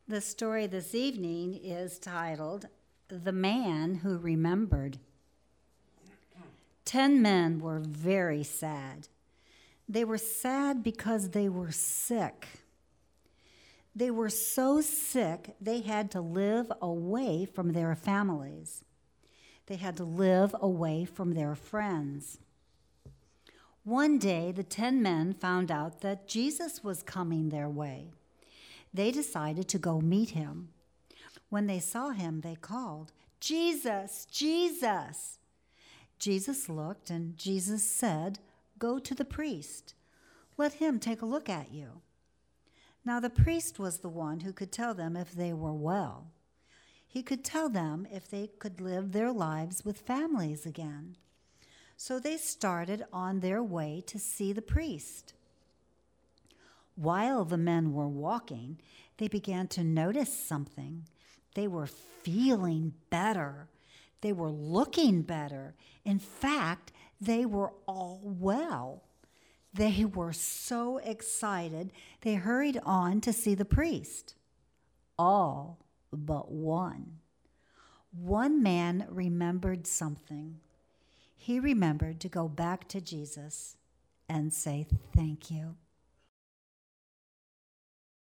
The story this evening is titled, The Man Who Remembered. 10 men were very sad. They were sad because they were sick. They were so sick they had to live away from their families. They had to live away from their friends. One day, the 10 men found out that Jesus was coming their way. They decided to go meet him. When they saw him, they called, "Jesus, Jesus!" Jesus looked and Jesus said, "Go to the priest. Let him take a look at you." Now the priest was the one who could tell them if they were well. He could tell them if they could live their lives with families again. So they started on their way to see the priest. While the men were walking, they began to notice something. They were feeling better. They were looking better. In fact, they were all well. They were so excited, they hurried on to see the priest. All but one. One man remembered something. He remembered to go back to Jesus and say, "Thank you."